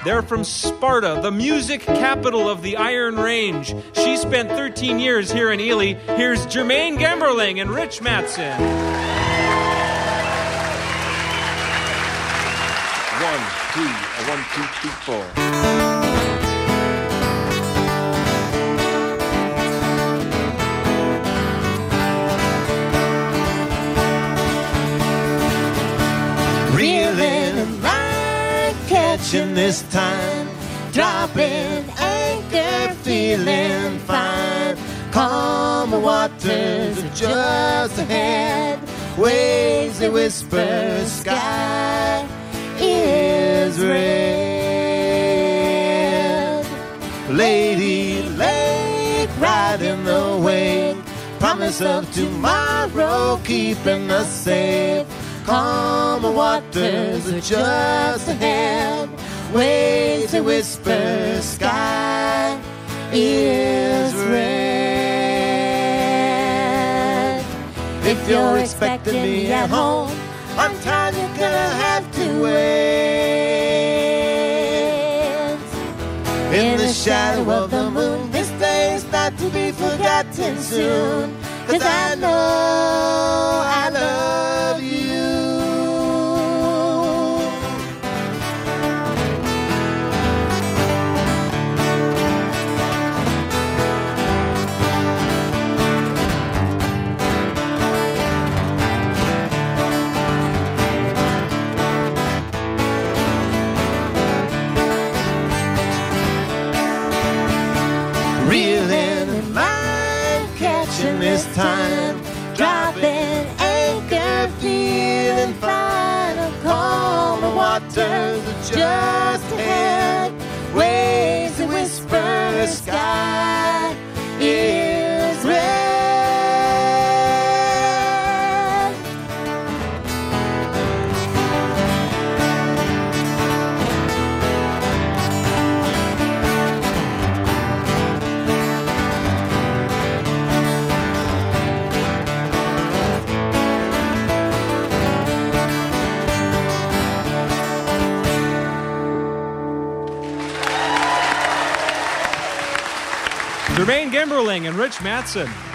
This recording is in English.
They're from Sparta, the music capital of the Iron Range. She spent 13 years here in Ely. Here's Jermaine Gemberling and Rich Mattson. 1, 2, 4. Reeling a line, catching this time, dropping anchor, feeling fine. Calm waters are just ahead, waves they whisper, sky is red. Lady Lake, riding the wake, promise of tomorrow, keeping us safe. Calm waters are just ahead, waves they whisper, sky is red. If you're expecting me at home, on time you're gonna have to wait. In the shadow of the moon, this day's not to be forgotten soon, 'cause I know I love you. Reeling in line, catching this time, dropping anchor, feeling fine. Calm waters are just ahead, waves that whisper, sky is red. Jermaine Gemberling and Rich Mattson.